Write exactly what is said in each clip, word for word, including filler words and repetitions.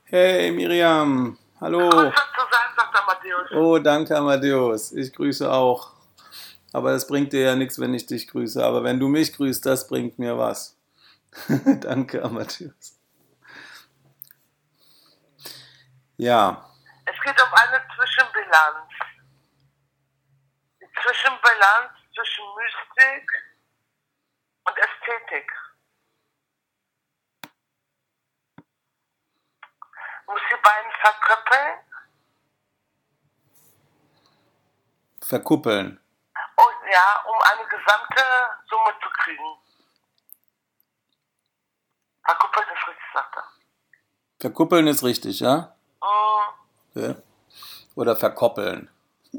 Hey Miriam, hallo. Grüße zu sein, sagt Amadeus. Oh, danke Amadeus. Ich grüße auch. Aber das bringt dir ja nichts, wenn ich dich grüße. Aber wenn du mich grüßt, das bringt mir was. Danke Amadeus. Ja, Es geht um eine Zwischenbilanz. Die Zwischenbilanz zwischen Mystik und Ästhetik. Man muss die beiden verkrüppeln verkuppeln. und ja, um eine gesamte Summe zu kriegen. Verkuppeln ist richtig, sagt er. Verkuppeln ist richtig, ja? Mhm. Okay. Oder verkoppeln.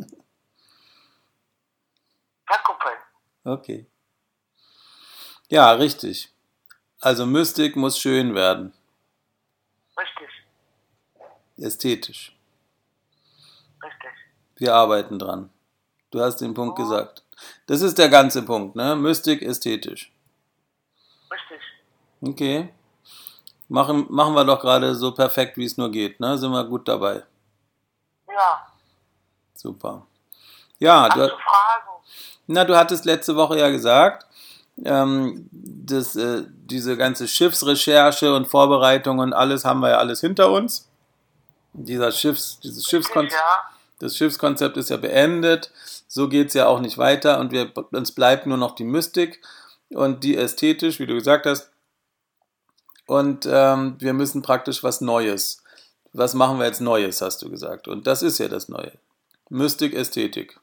Verkuppeln. Okay. Ja, richtig. Also Mystik muss schön werden. Richtig, Ästhetisch. richtig. Wir arbeiten dran. Du hast den Punkt Mhm. gesagt. Das ist der ganze Punkt, ne? Mystik, ästhetisch. Richtig. Okay. Machen, machen wir doch gerade so perfekt, wie es nur geht, ne? Sind wir gut dabei. Ja. Super. Ja, Hast du, du Fragen? na, du hattest letzte Woche ja gesagt, ähm, das, äh, diese ganze Schiffsrecherche und Vorbereitung und alles haben wir ja alles hinter uns. Dieser Schiffs, dieses Richtig, Schiffskonzept, ja. das Schiffskonzept ist ja beendet. So geht es ja auch nicht weiter und wir, uns bleibt nur noch die Mystik und die ästhetisch, wie du gesagt hast. Und ähm, wir müssen praktisch was Neues. Was machen wir jetzt Neues, hast du gesagt. Und das ist ja das Neue. Mystik, Ästhetik.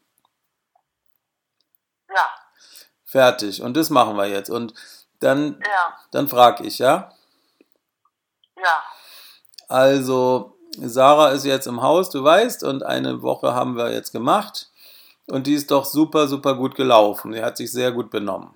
Ja. Fertig. Und das machen wir jetzt. Und dann, Ja. dann frage ich, ja? Ja. Also, Sarah ist jetzt im Haus, du weißt, und eine Woche haben wir jetzt gemacht. Und die ist doch super, super gut gelaufen. Die hat sich sehr gut benommen.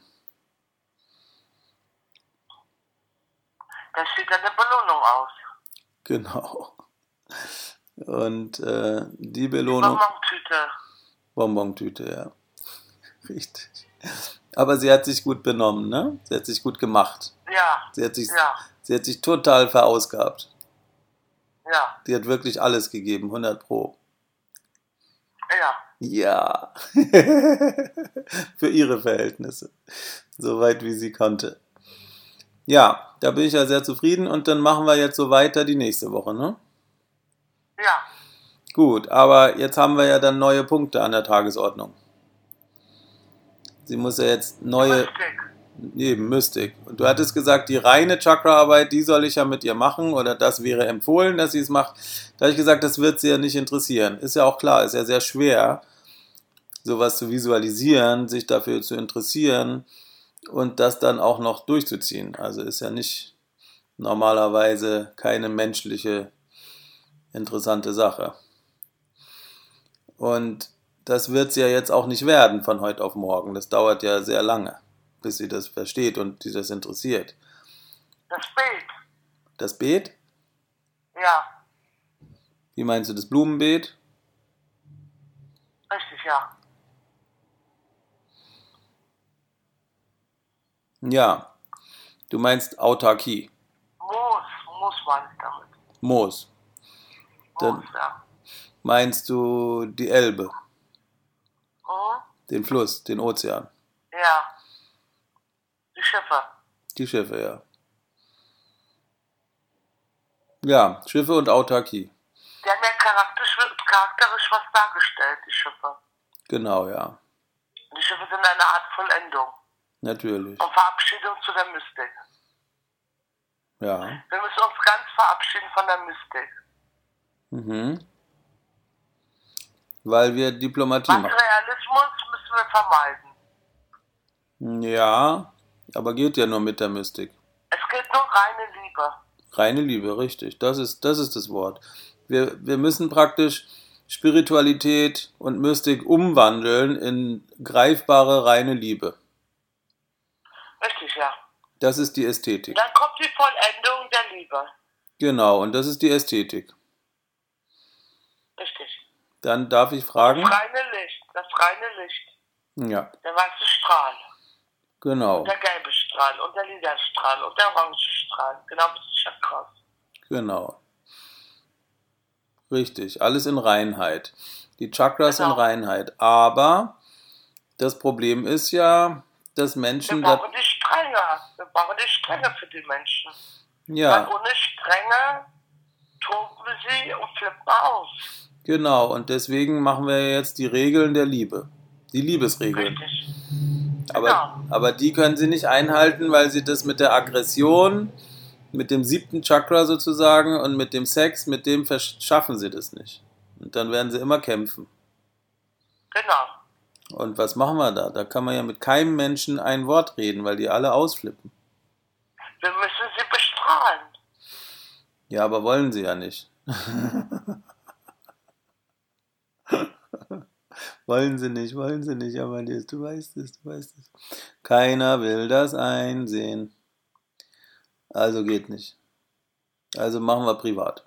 Da steht eine Belohnung aus. Genau. Und äh, die Die Belohnung. Bonbon-Tüte. Bonbontüte, ja. Richtig. Aber sie hat sich gut benommen, ne? Sie hat sich gut gemacht. Ja. Sie hat sich, Ja. sie hat sich total verausgabt. Ja. Die hat wirklich alles gegeben, hundert Pro. Ja. Ja. Für ihre Verhältnisse. Soweit wie sie konnte. Ja, da bin ich ja sehr zufrieden und dann machen wir jetzt so weiter die nächste Woche, ne? Ja. Gut, aber jetzt haben wir ja dann neue Punkte an der Tagesordnung. Sie muss ja jetzt neue, Mystik. eben Mystik. Und du hattest gesagt, die reine Chakra-Arbeit, die soll ich ja mit ihr machen oder das wäre empfohlen, dass sie es macht. Da habe ich gesagt, das wird sie ja nicht interessieren. Ist ja auch klar, ist ja sehr schwer, sowas zu visualisieren, sich dafür zu interessieren und das dann auch noch durchzuziehen. Also ist ja nicht normalerweise keine menschliche interessante Sache. Und das wird sie ja jetzt auch nicht werden von heute auf morgen. Das dauert ja sehr lange, bis sie das versteht und sie das interessiert. Das Bild. Das Beet? Ja. Wie meinst du das Blumenbeet? Richtig, ja. Ja. Du meinst Autarkie. Moos. Moos meine ich damit. Moos. Dann Moos, ja. meinst du die Elbe, Mhm. den Fluss, den Ozean, Ja. Die Schiffe. die Schiffe, ja. Ja, Schiffe und Autarkie. Die haben ja charakterisch, charakterisch was dargestellt, die Schiffe. Genau, ja. Die Schiffe sind eine Art Vollendung Natürlich. und Verabschiedung zu der Mystik. Ja. Wir müssen uns ganz verabschieden von der Mystik. Mhm. Weil wir Diplomatie machen. Materialismus müssen wir vermeiden. Ja, aber geht ja nur mit der Mystik. Es geht nur reine Liebe. Reine Liebe, richtig. Das ist, das ist das Wort. Wir, wir müssen praktisch Spiritualität und Mystik umwandeln in greifbare, reine Liebe. Richtig, ja. Das ist die Ästhetik. Dann kommt die Vollendung der Liebe. Genau, und das ist die Ästhetik. Richtig. Dann darf ich fragen? Das reine Licht. Das reine Licht. Ja, Der weiße Strahl. genau, Und der gelbe Strahl. Und der lila Strahl. Und der orange Strahl. Genau wie die Chakras. genau. Richtig, alles in Reinheit. Die Chakras Genau. in Reinheit. Aber das Problem ist ja, dass Wir Menschen da, brauchen die Strenge. Wir brauchen die Strenge für die Menschen. Weil ja, ohne Strenge toben sie und flippen aus. genau. Und deswegen machen wir jetzt die Regeln der Liebe. Die Liebesregeln. Richtig. Aber, Genau. aber die können sie nicht einhalten, weil sie das mit der Aggression, mit dem siebten Chakra sozusagen und mit dem Sex, mit dem schaffen sie das nicht. Und dann werden sie immer kämpfen. Genau. Und was machen wir da? Da kann man ja mit keinem Menschen ein Wort reden, weil die alle ausflippen. Wir müssen sie bestrahlen. Ja, aber wollen sie ja nicht. Wollen sie nicht, wollen sie nicht, aber du weißt es, du weißt es. Keiner will das einsehen. Also geht nicht. Also machen wir privat.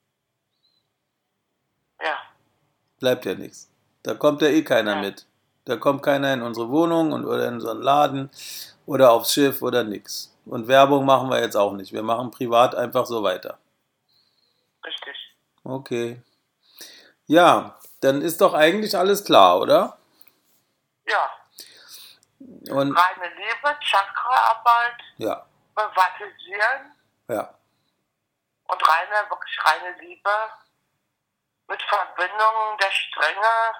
Ja. Bleibt ja nichts. Da kommt ja eh keiner Ja. mit. Da kommt keiner in unsere Wohnung und, oder in so einen Laden oder aufs Schiff oder nix. Und Werbung machen wir jetzt auch nicht. Wir machen privat einfach so weiter. Richtig. Okay. Ja, dann ist doch eigentlich alles klar, oder? Ja. Und Reine Liebe, Chakraarbeit, ja, privatisieren ja, und reine, wirklich reine Liebe mit Verbindungen der Strenge,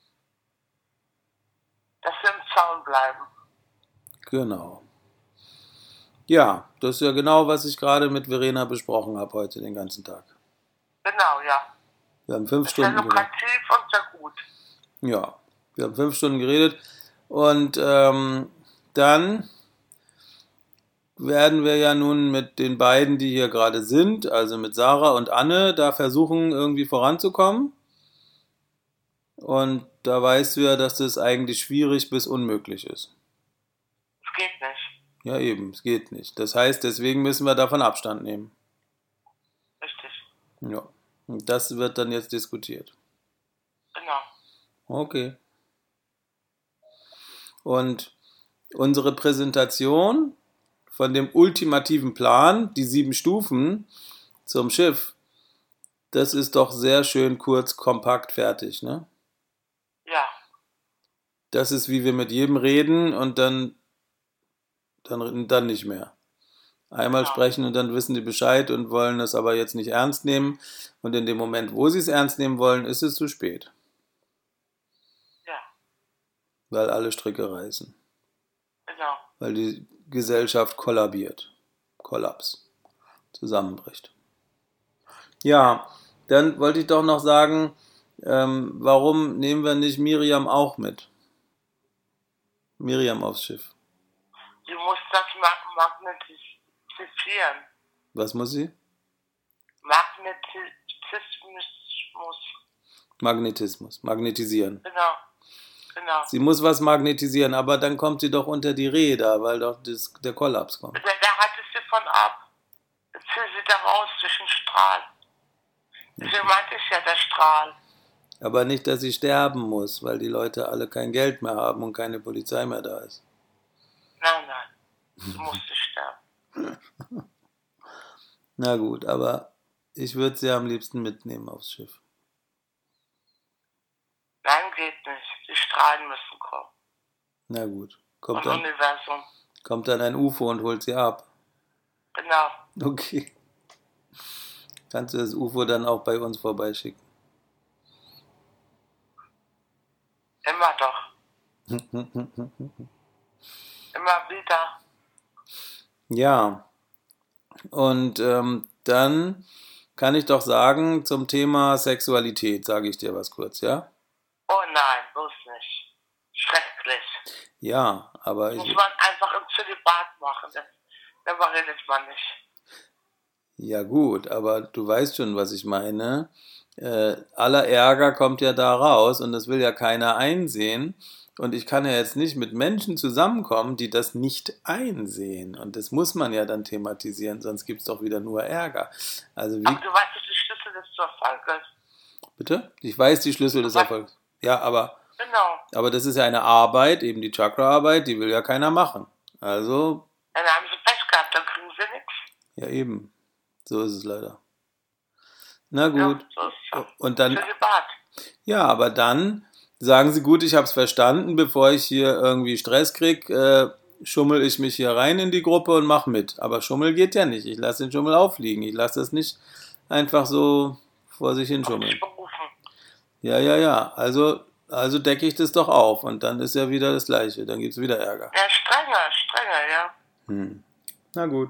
dass wir im Zaun bleiben. genau. Ja, das ist ja genau, was ich gerade mit Verena besprochen habe heute den ganzen Tag. Genau, ja. Wir haben fünf Das ist sehr Stunden geredet. lukrativ und sehr gut. Ja, wir haben fünf Stunden geredet und ähm, dann werden wir ja nun mit den beiden, die hier gerade sind, also mit Sarah und Anne, da versuchen irgendwie voranzukommen. Und da weißt du ja, dass das eigentlich schwierig bis unmöglich ist. Es geht nicht. Ja, eben, es geht nicht. Das heißt, deswegen müssen wir davon Abstand nehmen. Richtig. Ja, und das wird dann jetzt diskutiert. Genau. Okay. Und unsere Präsentation von dem ultimativen Plan, die sieben Stufen zum Schiff, das ist doch sehr schön kurz, kompakt, fertig, ne? Ja. Das ist, wie wir mit jedem reden und dann, dann, dann nicht mehr. Einmal Genau. sprechen und dann wissen die Bescheid und wollen es aber jetzt nicht ernst nehmen. Und in dem Moment, wo sie es ernst nehmen wollen, ist es zu spät. Ja. Weil alle Stricke reißen. Genau. Weil die Gesellschaft kollabiert. Kollaps. Zusammenbricht. Ja, dann wollte ich doch noch sagen, ähm, warum nehmen wir nicht Miriam auch mit? Miriam aufs Schiff. Sie muss das mag magnetisieren. Was muss sie? Magnetismus. Magnetismus. Magnetisieren. Genau. Genau. Sie muss was magnetisieren, aber dann kommt sie doch unter die Räder, weil doch das, der Kollaps kommt. Da, da hat es sie von ab. Jetzt will sie da raus durch den Strahl. Deswegen meinte ich ja der Strahl. Aber nicht, dass sie sterben muss, weil die Leute alle kein Geld mehr haben und keine Polizei mehr da ist. Nein, nein. Sie musste sterben. Na gut, aber ich würde sie am liebsten mitnehmen aufs Schiff. Nein, geht nicht. Die Strahlen müssen kommen. Na gut, kommt Vom dann, Universum. kommt dann ein U F O und holt sie ab. Genau. Okay. Kannst du das U F O dann auch bei uns vorbeischicken? Immer doch. Immer wieder. Ja, und ähm, dann kann ich doch sagen, zum Thema Sexualität sage ich dir was kurz, ja? Oh nein, bloß nicht. Schrecklich. Ja, aber Muss ich, man einfach im Zölibat machen. Das, darüber redet man nicht. ja gut, aber du weißt schon, was ich meine. Äh, aller Ärger kommt ja da raus und das will ja keiner einsehen. Und ich kann ja jetzt nicht mit Menschen zusammenkommen, die das nicht einsehen. Und das muss man ja dann thematisieren, sonst gibt es doch wieder nur Ärger. Also wie, Aber du weißt, dass die Schlüssel des zu Erfolg ist. bitte? Ich weiß die Schlüssel des Erfolgs. Ja, aber, Genau. aber das ist ja eine Arbeit, eben die Chakra-Arbeit, die will ja keiner machen. Also, Dann haben sie Pech gehabt, dann kriegen sie nichts. ja eben. So ist es leider. Na Ja, gut. so ist es. Und dann, Zölibat. ja, aber dann sagen Sie, gut, ich habe es verstanden, bevor ich hier irgendwie Stress krieg, äh, schummel ich mich hier rein in die Gruppe und mach mit. Aber Schummel geht ja nicht. Ich lasse den Schummel aufliegen. Ich lasse das nicht einfach so vor sich hin Hab schummeln. dich berufen. Ja, ja, ja. Also, also decke ich das doch auf und dann ist ja wieder das Gleiche. Dann gibt es wieder Ärger. Ja, strenger, strenger, ja. Hm. Na gut.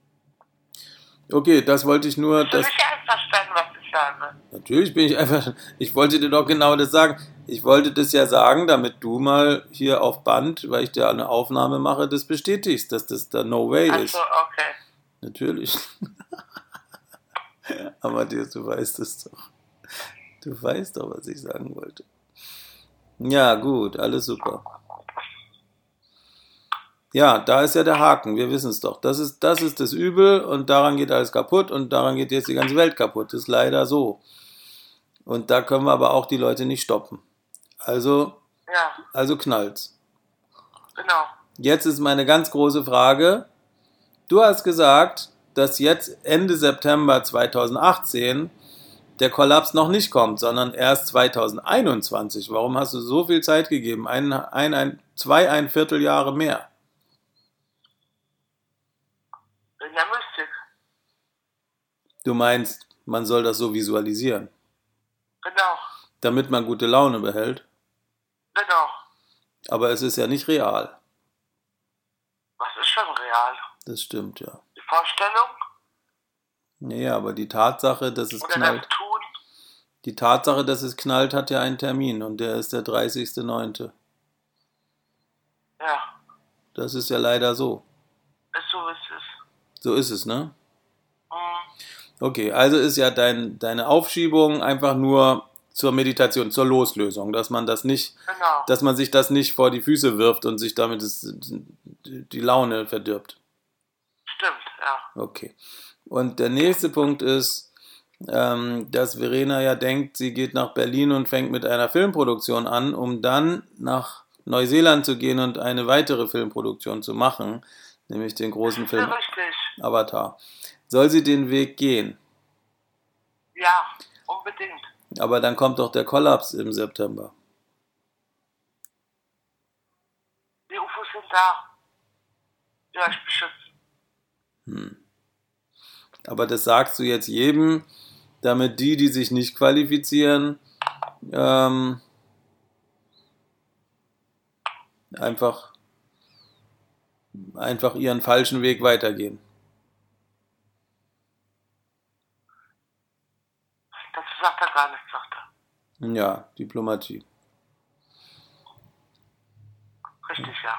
Okay, das wollte ich nur. Bist du Das, nicht einverstanden, was ich sage? natürlich bin ich einfach. Ich wollte dir doch genau das sagen. Ich wollte das ja sagen, damit du mal hier auf Band, weil ich dir eine Aufnahme mache, das bestätigst, dass das da no way ist. Also, okay. Natürlich. Amadeus, du weißt es doch. Du weißt doch, was ich sagen wollte. Ja, gut, alles super. Ja, da ist ja der Haken, wir wissen es doch. Das ist, das ist das Übel und daran geht alles kaputt und daran geht jetzt die ganze Welt kaputt. Das ist leider so. Und da können wir aber auch die Leute nicht stoppen. Also, Ja, also knallt's. genau. Jetzt ist meine ganz große Frage. Du hast gesagt, dass jetzt Ende September zweitausendachtzehn der Kollaps noch nicht kommt, sondern erst zweitausendeinundzwanzig. Warum hast du so viel Zeit gegeben? Ein, ein, ein, zwei, ein Vierteljahre mehr. In der Mystik. Du meinst, man soll das so visualisieren, Genau. damit man gute Laune behält. Genau. Aber es ist ja nicht real. Was ist schon real? Das stimmt, ja. Die Vorstellung Nee, aber die Tatsache, dass es oder knallt, das Tun? die Tatsache, dass es knallt, hat ja einen Termin und der ist der dreißigster neunte Ja, Das ist ja leider so. ist so, wie es ist. So ist es, ne? Mhm. Okay, also ist ja dein, deine Aufschiebung einfach nur zur Meditation, zur Loslösung, dass man das nicht, Genau. dass man sich das nicht vor die Füße wirft und sich damit das, die Laune verdirbt. Stimmt, ja. Okay. Und der nächste Punkt ist, ähm, dass Verena ja denkt, sie geht nach Berlin und fängt mit einer Filmproduktion an, um dann nach Neuseeland zu gehen und eine weitere Filmproduktion zu machen, nämlich den großen Ist Film ja richtig. Avatar. Soll sie den Weg gehen? Ja, unbedingt. Aber dann kommt doch der Kollaps im September. Die U F Os sind da. Ja, ich beschütze. Hm. Aber das sagst du jetzt jedem, damit die, die sich nicht qualifizieren, ähm, einfach, einfach ihren falschen Weg weitergehen. Dazu sagt er gar nichts, sagt er. Ja, Diplomatie. Richtig, ja.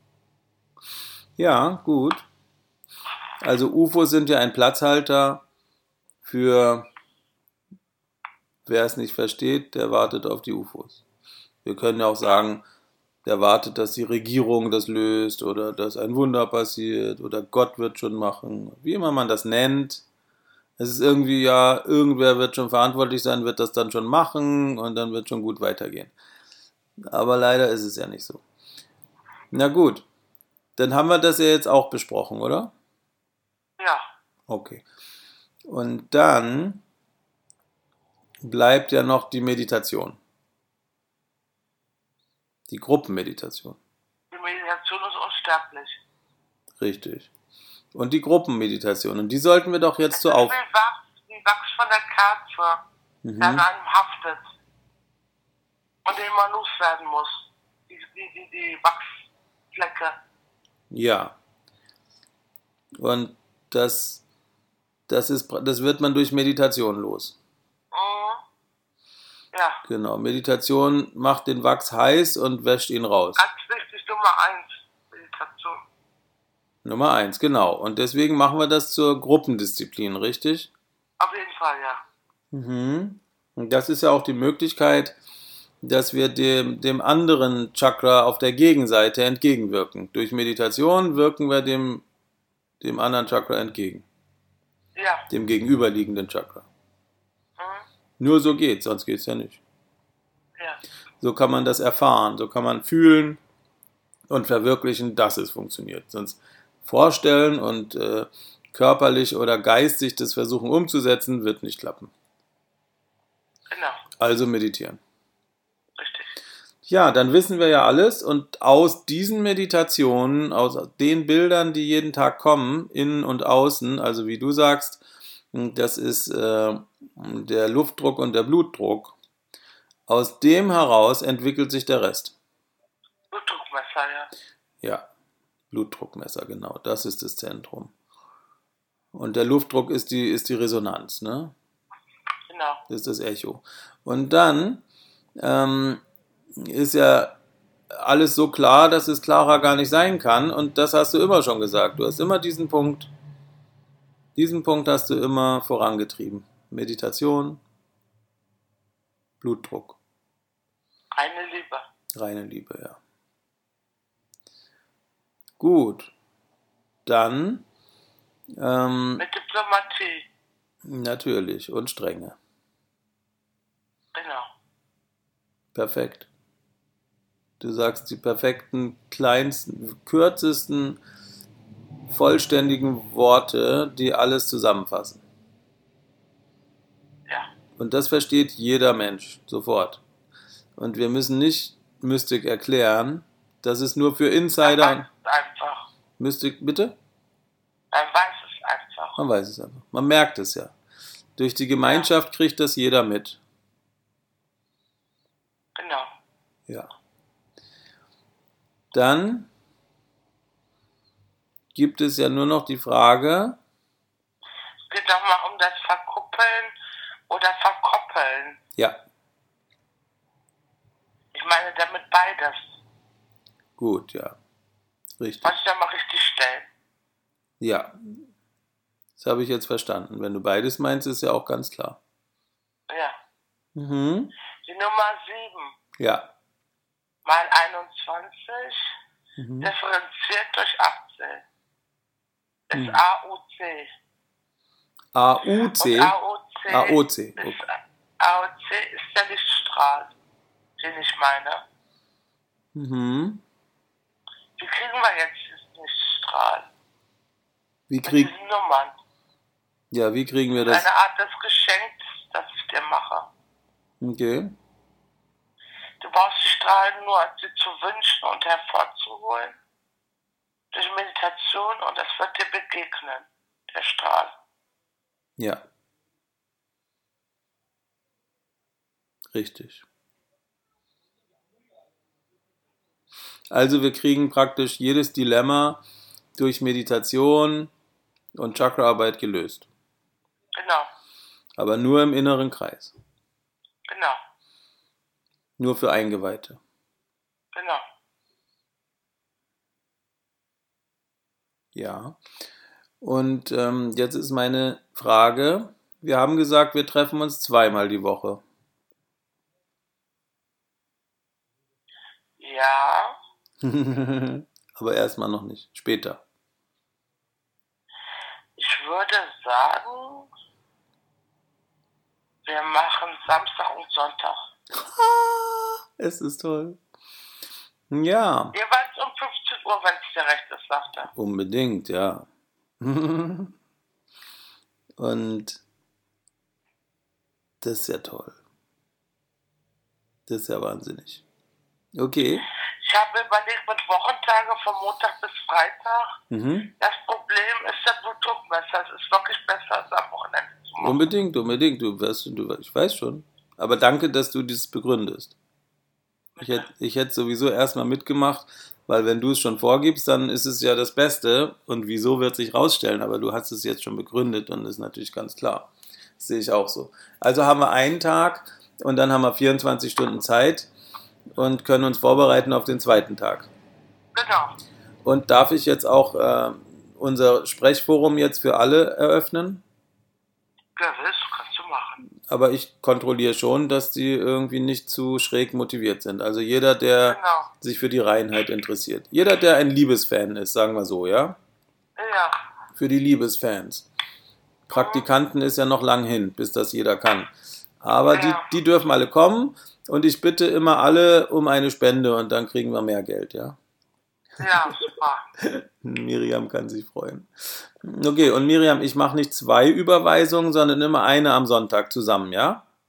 Ja, gut. Also U F Os sind ja ein Platzhalter für, wer es nicht versteht, der wartet auf die U F Os. Wir können ja auch sagen, der wartet, dass die Regierung das löst oder dass ein Wunder passiert oder Gott wird schon machen, wie immer man das nennt. Es ist irgendwie, ja, irgendwer wird schon verantwortlich sein, wird das dann schon machen und dann wird schon gut weitergehen. Aber leider ist es ja nicht so. Na gut, dann haben wir das ja jetzt auch besprochen, oder? Ja, Okay. Und dann bleibt ja noch die Meditation. Die Gruppenmeditation. die Meditation ist unsterblich. Richtig. Und die Gruppenmeditation. Und die sollten wir doch jetzt Es so ist auf. wie Wachs, wie Wachs von der Kerze, der an Mhm. einem haftet und den man loswerden muss. Die, die, die, die Wachsflecke. Ja. Und das, das, ist, das wird man durch Meditation los. Mhm. Ja, Genau. Meditation macht den Wachs heiß und wäscht ihn raus. ganz wichtig, Nummer eins, Meditation. Nummer eins, genau. Und deswegen machen wir das zur Gruppendisziplin, richtig? Auf jeden Fall, ja. Mhm. Und das ist ja auch die Möglichkeit, dass wir dem, dem anderen Chakra auf der Gegenseite entgegenwirken. Durch Meditation wirken wir dem, dem anderen Chakra entgegen, Ja. dem gegenüberliegenden Chakra. Mhm. Nur so geht's, sonst geht's ja nicht. Ja. So kann man das erfahren, so kann man fühlen und verwirklichen, dass es funktioniert. Sonst vorstellen und äh, körperlich oder geistig das versuchen umzusetzen, wird nicht klappen. Genau, Also meditieren. richtig. Ja, dann wissen wir ja alles und aus diesen Meditationen, aus den Bildern, die jeden Tag kommen, innen und außen, also wie du sagst, das ist äh, der Luftdruck und der Blutdruck, aus dem heraus entwickelt sich der Rest. Blutdruckmesser, ja. Ja, Blutdruckmesser, genau, das ist das Zentrum. Und der Luftdruck ist die, ist die Resonanz, ne? Genau. Das ist das Echo. Und dann ähm, ist ja alles so klar, dass es klarer gar nicht sein kann. Und das hast du immer schon gesagt. Du hast immer diesen Punkt, diesen Punkt hast du immer vorangetrieben. Meditation, Blutdruck, Reine Liebe. reine Liebe, ja. Gut, dann ähm, Mit Diplomatie. natürlich und Strenge. Genau. Perfekt. Du sagst die perfekten, kleinsten, kürzesten, vollständigen Worte, die alles zusammenfassen. Ja. Und das versteht jeder Mensch sofort. Und wir müssen nicht Mystik erklären. Das ist nur für Man Insider. weiß es einfach. Mystik, bitte? Man weiß es einfach. Man weiß es einfach. Man merkt es ja. Durch die Gemeinschaft kriegt das jeder mit. Genau. Ja. Dann gibt es ja nur noch die Frage, Es geht nochmal um das Verkuppeln oder Verkoppeln. ja, Ich meine damit beides. gut, ja, richtig. Muss ich da mal richtig stellen. Ja, das habe ich jetzt verstanden. Wenn du beides meinst, ist ja auch ganz klar. Ja. Mhm. Die Nummer sieben Ja. mal einundzwanzig Mhm. differenziert durch achtzehn ist Mhm. A U C. A U C. Und A U C, A O C. Ist, Okay. A U C ist der Lichtstrahl, den ich meine. Mhm. Wie kriegen wir jetzt diesen Lichtstrahl? Wie Mit krieg, diesen Nummern. ja, wie kriegen wir das? Eine Art des Geschenks, das ich dir mache. Okay. Du brauchst die Strahlen nur, sie zu wünschen und hervorzuholen. Durch Meditation und das wird dir begegnen, der Strahl. Ja. Richtig. Also wir kriegen praktisch jedes Dilemma durch Meditation und Chakraarbeit gelöst. Genau, Aber nur im inneren Kreis. genau, Nur für Eingeweihte. genau. Ja. Und ähm, jetzt ist meine Frage, wir haben gesagt, wir treffen uns zweimal die Woche. Ja, Aber erstmal noch nicht. Später. ich würde sagen, wir machen Samstag und Sonntag. Es ist toll. Ja, Jeweils um fünfzehn Uhr, wenn es dir recht ist, sagt er. unbedingt, ja. Und das ist ja toll. Das ist ja wahnsinnig. Okay. Ich habe überlegt mit Wochentage von Montag bis Freitag. Mhm. Das Problem ist der Blutdruckmesser. Es ist wirklich besser, als am Wochenende zu machen. Unbedingt, unbedingt. Du wirst, du, ich weiß schon. Aber danke, dass du das begründest. Ich hätte, ich hätte sowieso erstmal mitgemacht, weil wenn du es schon vorgibst, dann ist es ja das Beste. Und wieso wird sich rausstellen? Aber du hast es jetzt schon begründet und das ist natürlich ganz klar. Das sehe ich auch so. Also haben wir einen Tag und dann haben wir vierundzwanzig Stunden Zeit und können uns vorbereiten auf den zweiten Tag. Genau. Und darf ich jetzt auch äh, unser Sprechforum jetzt für alle eröffnen? Gewiss, kannst du machen. Aber ich kontrolliere schon, dass die irgendwie nicht zu schräg motiviert sind. Also jeder, der Genau. sich für die Reinheit interessiert. Jeder, der ein Liebesfan ist, sagen wir so, ja? Ja, Für die Liebesfans. Praktikanten ist ja noch lang hin, bis das jeder kann. Aber die, Ja. die dürfen alle kommen und ich bitte immer alle um eine Spende und dann kriegen wir mehr Geld, ja? ja, super. Miriam kann sich freuen. Okay, und Miriam, ich mache nicht zwei Überweisungen, sondern immer eine am Sonntag zusammen, ja?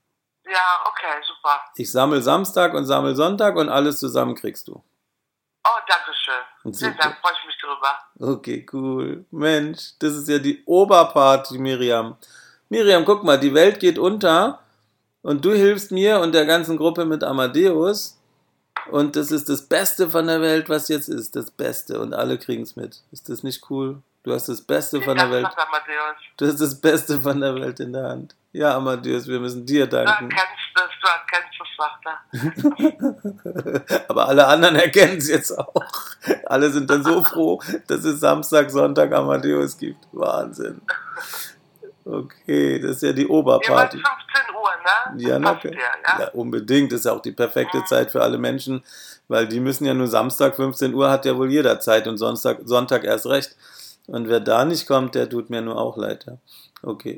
Ja, okay, super. Ich sammle Samstag und sammle Sonntag und alles zusammen kriegst du. Oh, danke schön. Vielen Super. Dank, freue ich mich drüber. Okay, cool. Mensch, das ist ja die Oberparty, Miriam. Miriam, guck mal, die Welt geht unter und du hilfst mir und der ganzen Gruppe mit Amadeus. Und das ist das Beste von der Welt, was jetzt ist. Das Beste. Und alle kriegen es mit. Ist das nicht cool? Du hast das Beste Vielen von der Dank, Welt. Vater Amadeus. Du hast das Beste von der Welt in der Hand. Ja, Amadeus, wir müssen dir Du danken. erkennst es, du erkennst es, Vater. Aber alle anderen erkennen es jetzt auch. Alle sind dann so froh, dass es Samstag, Sonntag Amadeus gibt. Wahnsinn. Okay, das ist ja die Jeweils Oberparty. fünfzehn Uhr, ne? Ja, na, Passt dir, ja? ja, unbedingt. Das ist ja auch die perfekte Mhm. Zeit für alle Menschen, weil die müssen ja nur Samstag fünfzehn Uhr hat ja wohl jeder Zeit und Sonntag, Sonntag erst recht. Und wer da nicht kommt, der tut mir nur auch leid. Ja. Okay.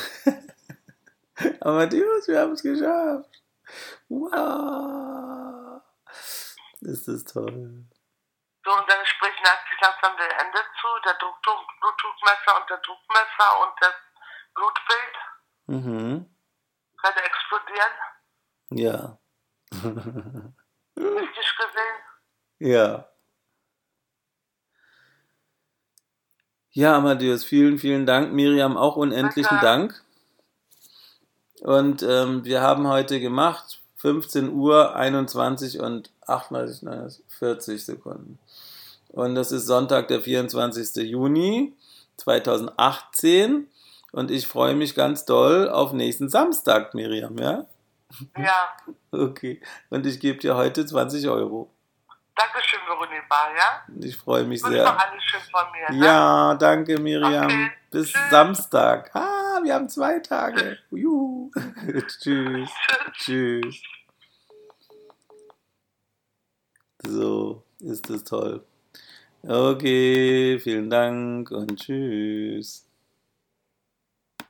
Amadeus, wir haben es geschafft. Wow. Ist das toll. So, unser Gespräch neigt sich langsam dem Ende zu. Der Druck, Blutdruckmesser und der Druckmesser und das Blutbild Mhm. werden explodieren. Ja. Richtig gesehen. Ja. Ja, Amadeus, vielen, vielen Dank. Miriam, auch unendlichen Bitte. Dank. Und ähm, wir haben heute gemacht fünfzehn Uhr, einundzwanzig und achtunddreißig, nein, vierzig Sekunden. Und das ist Sonntag, der vierundzwanzigster Juni zweitausendachtzehn. Und ich freue mich ganz doll auf nächsten Samstag, Miriam, ja? Ja. Okay. Und ich gebe dir heute zwanzig Euro. Dankeschön, Veronika, ja? Ich freue mich Wünsche sehr. noch alles schön von mir, ne? Ja, danke, Miriam. Okay. Bis Tschüss. Samstag. Ah, wir haben zwei Tage. Juhu. Tschüss. Tschüss. So, ist das toll. Okay, vielen Dank und tschüss.